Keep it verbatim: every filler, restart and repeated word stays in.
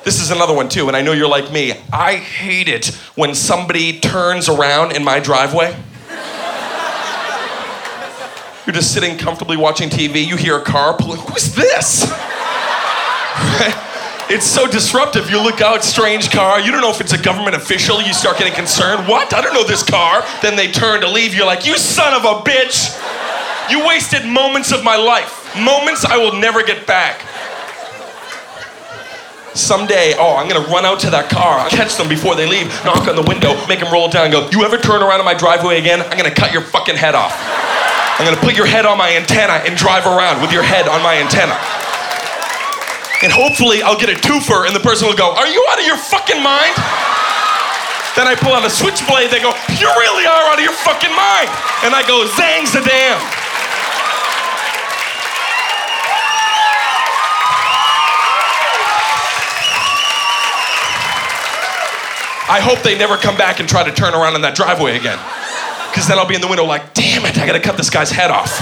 This is another one too, and I know you're like me. I hate it when somebody turns around in my driveway. You're just sitting comfortably watching T V, you hear a car pull. Who's this? It's so disruptive. You look out, strange car. You don't know if it's a government official. You start getting concerned. What? I don't know this car. Then they turn to leave. You're like, you son of a bitch. You wasted moments of my life. Moments I will never get back. Someday, oh, I'm gonna run out to that car. I'll catch them before they leave, knock on the window, make them roll it down and go, you ever turn around in my driveway again? I'm gonna cut your fucking head off. I'm gonna put your head on my antenna and drive around with your head on my antenna. And hopefully I'll get a twofer and the person will go, are you out of your fucking mind? Then I pull out a switchblade, they go, you really are out of your fucking mind. And I go, zang-zadam. I hope they never come back and try to turn around in that driveway again. Because then I'll be in the window like, damn it, I gotta cut this guy's head off.